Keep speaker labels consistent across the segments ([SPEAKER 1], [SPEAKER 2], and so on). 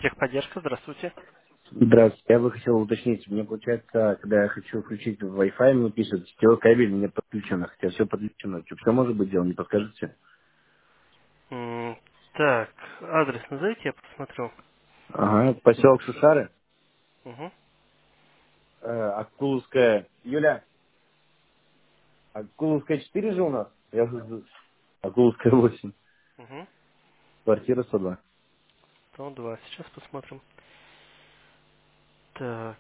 [SPEAKER 1] Техподдержка, здравствуйте.
[SPEAKER 2] Здравствуйте. Я бы хотел уточнить, мне получается, когда я хочу включить Wi-Fi, мне пишут, сетевой кабель не подключено, хотя все подключено. Что может быть дело, не подскажете?
[SPEAKER 1] М, Так, адрес назовите, я посмотрю.
[SPEAKER 2] Ага, поселок Шушары,
[SPEAKER 1] Угу,
[SPEAKER 2] Акуловская, Юля, Акуловская 4 же у нас? Акуловская 8,
[SPEAKER 1] угу.
[SPEAKER 2] квартира 102.
[SPEAKER 1] 102, сейчас посмотрим. Так,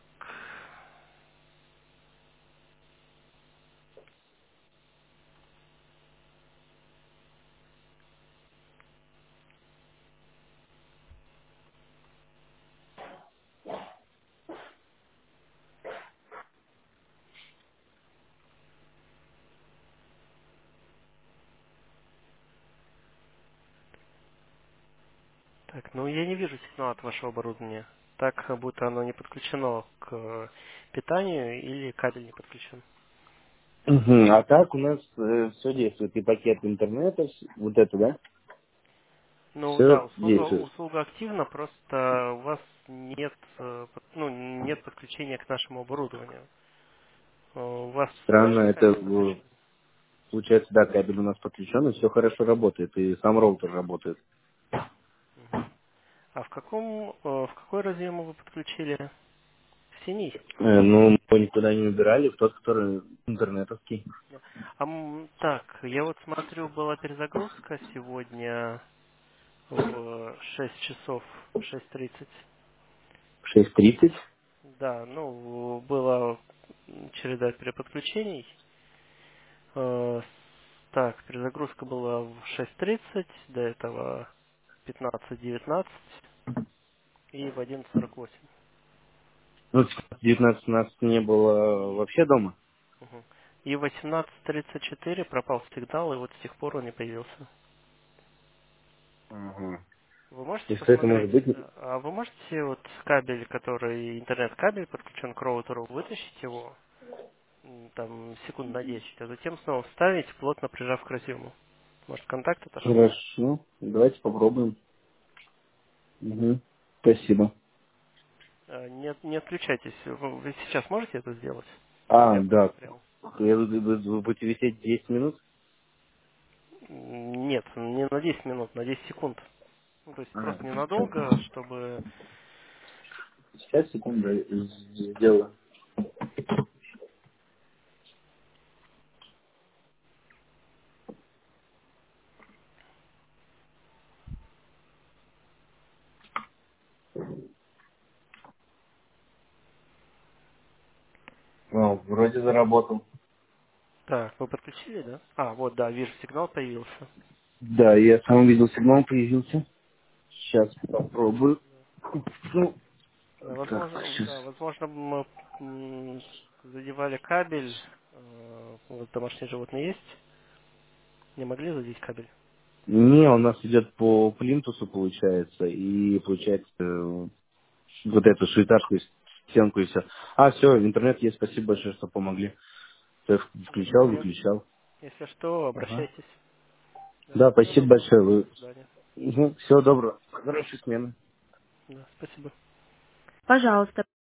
[SPEAKER 1] так, ну я не вижу сигнала от вашего оборудования. Так, как будто оно не подключено к питанию или кабель не подключен.
[SPEAKER 2] Мгм. А так у нас все действует, и пакет интернета, вот это, да?
[SPEAKER 1] Ну да,
[SPEAKER 2] Все действует.
[SPEAKER 1] услуга активна, просто у вас нет, ну, нет подключения к нашему оборудованию. У вас
[SPEAKER 2] Странно,
[SPEAKER 1] ваш
[SPEAKER 2] это
[SPEAKER 1] кабель подключен.
[SPEAKER 2] получается, да, кабель у нас подключен, и все хорошо работает, и сам роутер работает.
[SPEAKER 1] Мгм. А в какой разъем вы подключили? В синий.
[SPEAKER 2] Ну, мы никуда не убирали, в тот, который интернетовский.
[SPEAKER 1] Да. Так, я вот смотрю, была перезагрузка сегодня в 6 часов, в 6:30.
[SPEAKER 2] 6:30.
[SPEAKER 1] Да, ну, была череда переподключений. Так, перезагрузка была в 6:30, до этого 15:19 и в 11:48.
[SPEAKER 2] Ну, в 19 нас не было
[SPEAKER 1] И,
[SPEAKER 2] вообще дома.
[SPEAKER 1] мгм. И в 18:34 пропал сигнал, и вот с тех пор он не появился.
[SPEAKER 2] Ага.
[SPEAKER 1] Вы можете
[SPEAKER 2] И что это
[SPEAKER 1] посмотреть,
[SPEAKER 2] может быть?
[SPEAKER 1] а вы можете вот кабель, который, интернет-кабель подключен к роутеру, вытащить его, там, секунд на 10, а затем снова вставить, плотно прижав к разъему. Может, контакт отошел?
[SPEAKER 2] Хорошо. Давайте попробуем. Угу. Спасибо.
[SPEAKER 1] Не отключайтесь. Вы сейчас можете это сделать? Чтобы
[SPEAKER 2] А,
[SPEAKER 1] я
[SPEAKER 2] да.
[SPEAKER 1] посмотрел.
[SPEAKER 2] Вы будете висеть 10 минут?
[SPEAKER 1] Нет, не на 10 минут, на 10 секунд. Ну, то есть
[SPEAKER 2] А,
[SPEAKER 1] просто ненадолго, чтобы...
[SPEAKER 2] сейчас, секунду, сделаю. О, вроде заработал.
[SPEAKER 1] Так, вы подключили, да? А, вот, да, вижу, сигнал появился.
[SPEAKER 2] Да, я сам видел, сигнал появился. Сейчас попробую. Ну,
[SPEAKER 1] Да,
[SPEAKER 2] так,
[SPEAKER 1] возможно,
[SPEAKER 2] сейчас.
[SPEAKER 1] да, возможно, мы задевали кабель. Вот домашние животные есть. Не могли задеть кабель?
[SPEAKER 2] Не, у нас идет по плинтусу, получается, и получается вот эту швейцарскую стенку и все. А, все, интернет есть, спасибо большое, что помогли. То есть включал,
[SPEAKER 1] Нет.
[SPEAKER 2] выключал.
[SPEAKER 1] Если что,
[SPEAKER 2] Ага.
[SPEAKER 1] обращайтесь. Да,
[SPEAKER 2] Да,
[SPEAKER 1] всего
[SPEAKER 2] спасибо
[SPEAKER 1] доброго.
[SPEAKER 2] большое.
[SPEAKER 1] До свидания.
[SPEAKER 2] Всего доброго. Хорошей смены.
[SPEAKER 1] Да, спасибо.
[SPEAKER 2] Пожалуйста.